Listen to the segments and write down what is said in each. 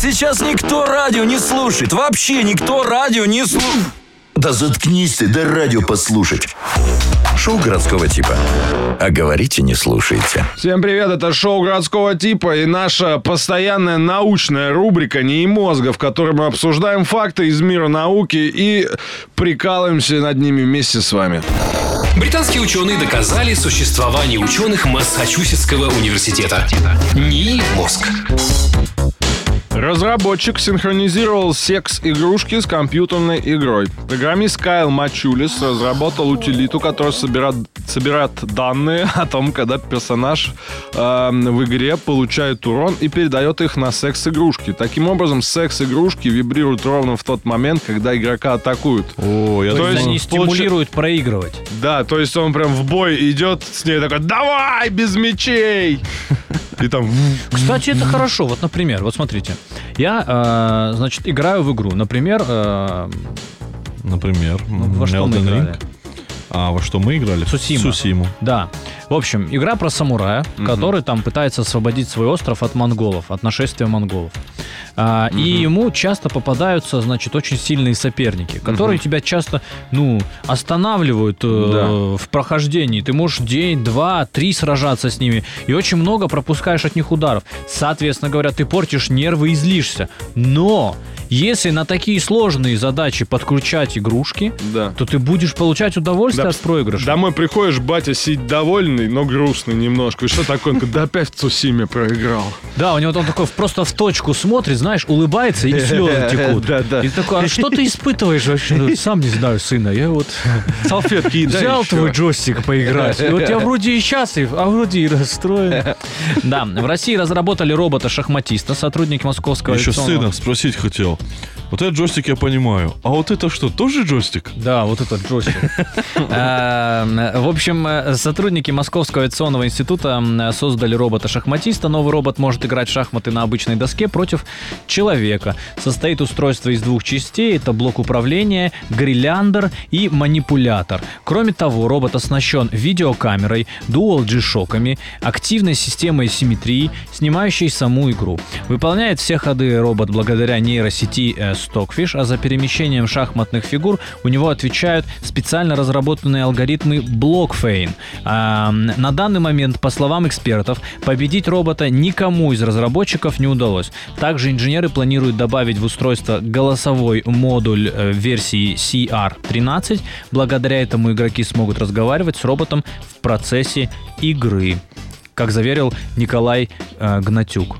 Сейчас никто радио не слушает. Вообще никто радио не слушает. Да заткнись ты, да радио послушать. Шоу городского типа. А говорите, не слушайте. Всем привет, это шоу городского типа и наша постоянная научная рубрика «НИИ мозга», в которой мы обсуждаем факты из мира науки и прикалываемся над ними вместе с вами. Британские ученые доказали существование ученых Массачусетского университета. НИИ мозг. Разработчик синхронизировал секс-игрушки с компьютерной игрой. Программист Кайл Мачулис разработал утилиту, которая собирает данные о том, когда персонаж в игре получает урон и передает их на секс-игрушки. Таким образом, секс-игрушки вибрируют ровно в тот момент, когда игрока атакуют. То есть они стимулируют проигрывать. Да, то есть он прям в бой идет с ней такой: давай, без мечей! И там... Кстати, это хорошо. Вот, например, вот смотрите. Я, значит, играю в игру. Например... во что мы играли? А во что мы играли? Сусиму. Да. В общем, игра про самурая, который там пытается освободить свой остров от монголов, от нашествия монголов. И ему часто попадаются, значит, очень сильные соперники, которые тебя часто, останавливают в прохождении. Ты можешь день, два, три сражаться с ними, и очень много пропускаешь от них ударов. Соответственно говоря, ты портишь нервы и злишься. Но если на такие сложные задачи подключать игрушки, то ты будешь получать удовольствие от проигрыша. Домой приходишь, батя сидит довольный, но грустный немножко. И что такое? Он говорит: да опять в Цусиме проиграл. Да, у него он такой просто в точку смотрит, знаешь, улыбается, и слезы текут. И такой: а что ты испытываешь вообще? Сам не знаю, сына. Я вот салфетки взял твой джойстик поиграть. И вот я вроде и счастлив, а вроде и расстроен. Да, в России разработали робота-шахматиста, сотрудники Московского Еще авиационного... сына спросить хотел. Вот этот джойстик я понимаю. А вот это что, тоже джойстик? Да, вот этот джойстик. В общем, сотрудники Московского авиационного института создали робота-шахматиста. Новый робот может играть в шахматы на обычной доске против человека. Состоит устройство из двух частей. Это блок управления, гирляндер и манипулятор. Кроме того, робот оснащен видеокамерой, Dual G-шоками, активной системой симметрии, снимающей саму игру. Выполняет все ходы робот благодаря нейросети Stockfish, а за перемещением шахматных фигур у него отвечают специально разработанные алгоритмы Blockchain. На данный момент, по словам экспертов, победить робота никому из разработчиков не удалось. Также инженеры планируют добавить в устройство голосовой модуль версии CR13. Благодаря этому игроки смогут разговаривать с роботом в процессе игры, как заверил Николай Гнатюк.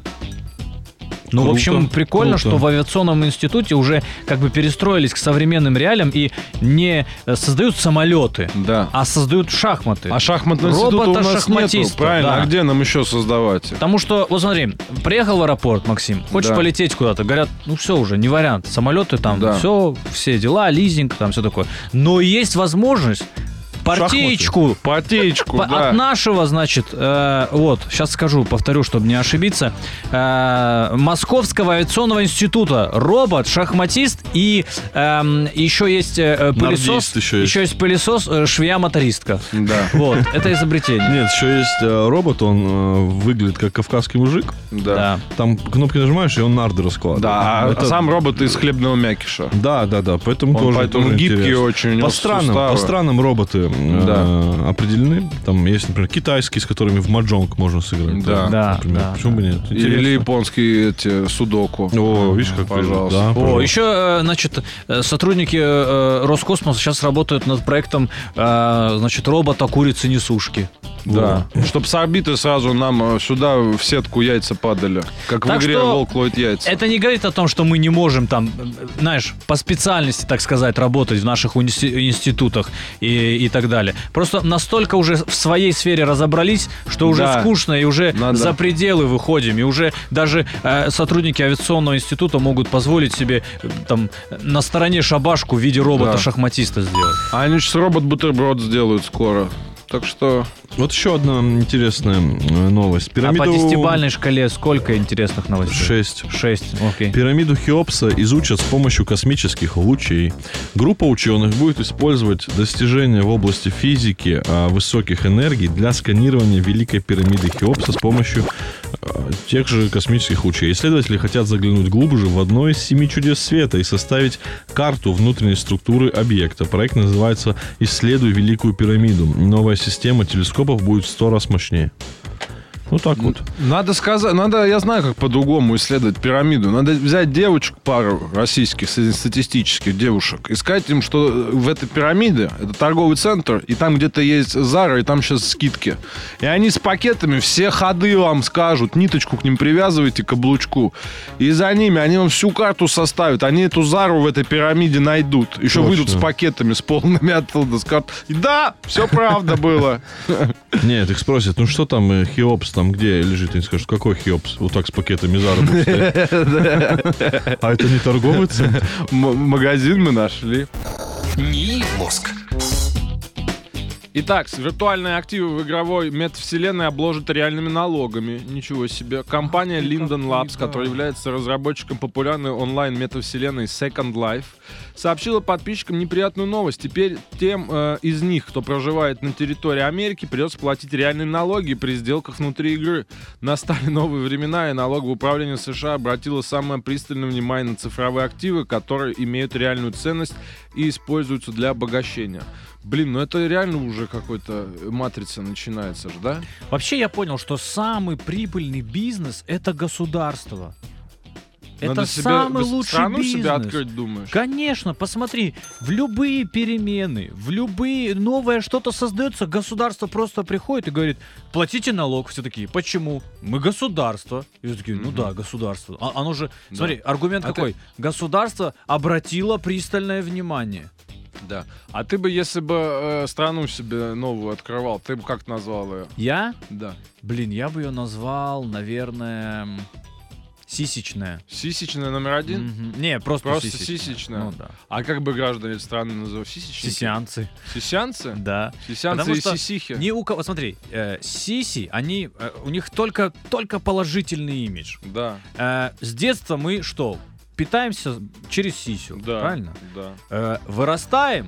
В общем, прикольно, что в авиационном институте уже как бы перестроились к современным реалиям и не создают самолеты, а создают шахматы. А шахматного института у нас нету, правильно? Да. А где нам еще создавать? Потому что, вот смотри, приехал в аэропорт, Максим, хочешь полететь куда-то, говорят, все уже, не вариант, самолеты там, все дела, лизинг, там все такое. Но есть возможность партеечку да. От нашего, значит, сейчас скажу, повторю, чтобы не ошибиться, Московского авиационного института. Робот, шахматист и еще есть пылесос. Еще есть пылесос, швея-мотористка. Да. Вот, это изобретение. Нет, еще есть робот, он выглядит как кавказский мужик. Да. Там кнопки нажимаешь, и он нарды раскладывает. Да, а сам робот из хлебного мякиша. Да, поэтому он тоже гибкий интересно. очень, у него по странам роботы определены. Там есть, например, китайские, с которыми в маджонг можно сыграть. Да. Почему бы нет? Интересно. Или японские эти судоку. О, видишь, как пожалуйста. Да, еще, значит, сотрудники Роскосмоса сейчас работают над проектом, значит, робота-курицы-несушки. Да. Чтобы с орбиты сразу нам сюда в сетку яйца падали. Как в игре «Волк ловит яйца». Это не говорит о том, что мы не можем там, знаешь, по специальности, так сказать, работать в наших институтах и так далее. Просто настолько уже в своей сфере разобрались, что уже скучно, и уже за пределы выходим. И уже даже сотрудники авиационного института могут позволить себе там на стороне шабашку в виде робота-шахматиста сделать. А они сейчас робот-бутерброд сделают скоро. Так что... Вот еще одна интересная новость. А по 10-бальной шкале сколько интересных новостей? 6. Окей. Пирамиду Хеопса изучат с помощью космических лучей. Группа ученых будет использовать достижения в области физики высоких энергий для сканирования Великой пирамиды Хеопса с помощью тех же космических лучей. Исследователи хотят заглянуть глубже в одно из 7 чудес света и составить карту внутренней структуры объекта. Проект называется «Исследуй Великую пирамиду». Новая система телескопов будет в 100 раз мощнее. Вот так вот. Надо сказать, я знаю, как по-другому исследовать пирамиду. Надо взять девочек, пару российских среднестатистических девушек, и сказать им, что в этой пирамиде, это торговый центр, и там где-то есть Zara, и там сейчас скидки. И они с пакетами все ходы вам скажут, ниточку к ним привязывайте, каблучку. И за ними они вам всю карту составят. Они эту Зару в этой пирамиде найдут. Еще Точно. выйдут с пакетами, с полными оттуда. Скажут, да, все правда было. Нет, их спросят, ну что там, Хеопс, там где лежит? Они скажут, какой Хеопс? Вот так с пакетами Зара будет стоять. А это не торговый центр? Магазин мы нашли. НИИ «Мозг». Итак, виртуальные активы в игровой метавселенной обложат реальными налогами. Ничего себе. Компания Linden Labs, которая является разработчиком популярной онлайн-метавселенной Second Life, сообщила подписчикам неприятную новость. Теперь тем из них, кто проживает на территории Америки, придется платить реальные налоги при сделках внутри игры. Настали новые времена, и налоговое управление США обратило самое пристальное внимание на цифровые активы, которые имеют реальную ценность и используются для обогащения. Блин, ну это реально уже какой-то матрица начинается же, да? Вообще я понял, что самый прибыльный бизнес — это государство. Надо Это себе самый лучший страну бизнес. себя открыть, думаешь? Конечно, посмотри, в любые перемены, в любые новое что-то создается, государство просто приходит и говорит, платите налог. Все такие, почему? Мы государство. И все такие, ну да, государство. Оно же, смотри, аргумент какой? Государство обратило пристальное внимание. Да. А ты бы, если бы страну себе новую открывал, ты бы как назвал ее? Я? Да. Блин, я бы ее назвал, наверное, сисечная. Сисечная номер один? Мгм. Не, просто сисечная. Ну да. А как бы граждане страны называют? Сисечники? Сисянцы. Сисянцы? Да. Сисянцы Потому и что сисихи. Ни у кого, смотри, сиси, они, у них только положительный имидж. Да. С детства мы что? Питаемся через сисю, Да. правильно? Да. Вырастаем,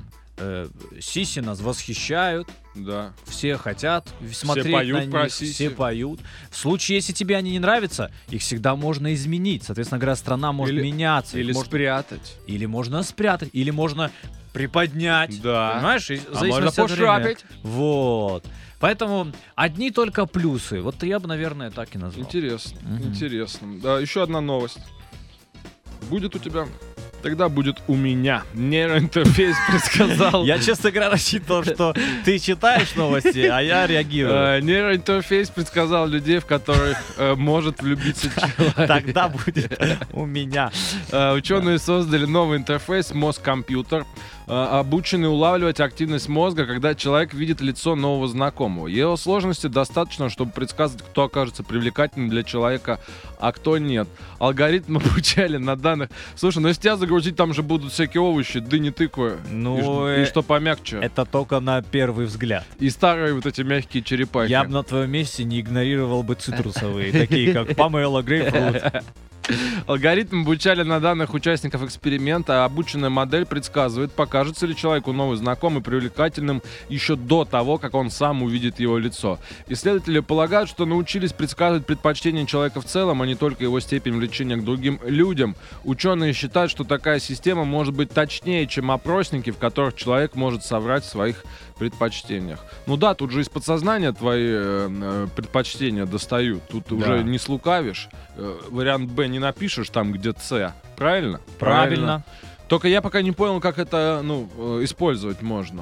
сиси нас восхищают, Да. все хотят смотреть поют на них, про сиси. все поют. В случае, если тебе они не нравятся, их всегда можно изменить. Соответственно говоря, страна может меняться. Или их можно- спрятать. Или можно спрятать, или можно приподнять. Да. Понимаешь? И в А зависимости можно от времени. пошрапить. Вот. Поэтому одни только плюсы. Вот я бы, наверное, так и назвал. Интересно. Мгм. Интересно. Да, еще одна новость. Будет у тебя? Тогда будет у меня. Нейроинтерфейс предсказал. Я, честно говоря, рассчитывал, что ты читаешь новости, а я реагирую. Нейроинтерфейс предсказал людей, в которых может влюбиться человек. Тогда будет у меня. Ученые создали новый интерфейс мозг-компьютер, обученный улавливать активность мозга, когда человек видит лицо нового знакомого. Его сложности достаточно, чтобы предсказывать, кто окажется привлекательным для человека, а кто нет. Алгоритм обучали на данных. Слушай, ну если тебя загрузить, там же будут всякие овощи, дыни, тыквы. Ну, и что помягче. Это только на первый взгляд. И старые вот эти мягкие черепахи. Я бы на твоем месте не игнорировал бы цитрусовые, такие как помело, грейпфрут. Алгоритм обучали на данных участников эксперимента, а обученная модель предсказывает, покажется ли человеку новый знакомый привлекательным еще до того, как он сам увидит его лицо. Исследователи полагают, что научились предсказывать предпочтения человека в целом, а не только его степень влечения к другим людям. Ученые считают, что такая система может быть точнее, чем опросники, в которых человек может соврать в своих предпочтениях. Ну да, тут же из подсознания твои предпочтения достают. Тут уже не слукавишь. Вариант Б не напишешь там, где С. Правильно? Правильно. Только я пока не понял, как это использовать можно.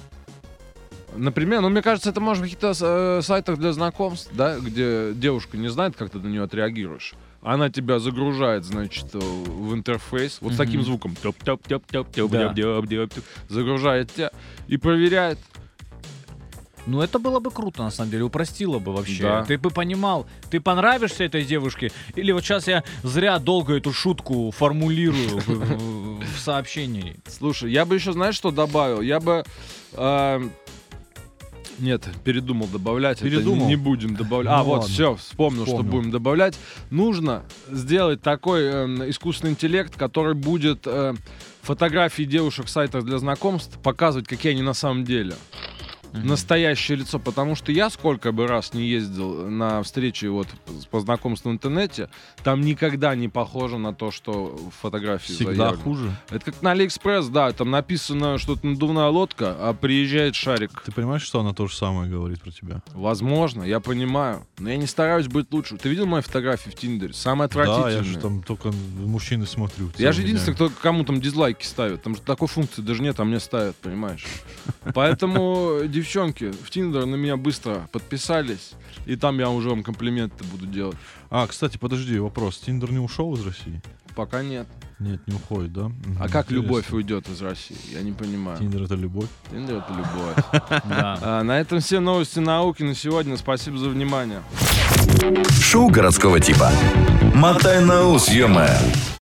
Например, мне кажется, это может быть в каких-то сайтах для знакомств, да, где девушка не знает, как ты на нее отреагируешь. Она тебя загружает, значит, в интерфейс вот с таким звуком. Загружает тебя и проверяет. Ну, это было бы круто, на самом деле, упростило бы вообще. Да. Ты бы понимал, ты понравишься этой девушке, или вот сейчас я зря долго эту шутку формулирую в сообщении. Слушай, я бы еще, знаешь, что добавил? Я бы... Нет, передумал добавлять. Передумал? Это не будем добавлять. Ну, вот, ладно. все, вспомнил, что будем добавлять. Нужно сделать такой искусственный интеллект, который будет фотографии девушек в сайтах для знакомств показывать, какие они на самом деле. настоящее лицо, потому что я сколько бы раз не ездил на встречи вот по знакомству в интернете, там никогда не похоже на то, что в фотографии Всегда заявлено. хуже. Это как на Алиэкспресс, да, там написано что-то надувная лодка, а приезжает шарик. Ты понимаешь, что она то же самое говорит про тебя? Возможно, я понимаю, но я не стараюсь быть лучше. Ты видел мои фотографии в Тиндере? Самые отвратительные. Да, я же там только мужчины смотрю. Я же целыми единственный, днями. кто кому там дизлайки ставит. Там же такой функции даже нет, а мне ставят, понимаешь? Поэтому, девчонки, в Тиндер на меня быстро подписались, и там я уже вам комплименты буду делать. Кстати, подожди, вопрос. Тиндер не ушел из России? Пока нет. Нет, не уходит, да? А как любовь Интересно. уйдет из России? Я не понимаю. Тиндер — это любовь? Тиндер — это любовь. Да. На этом все новости науки на сегодня. Спасибо за внимание. Шоу городского типа. Мотай на ус, ё-моё.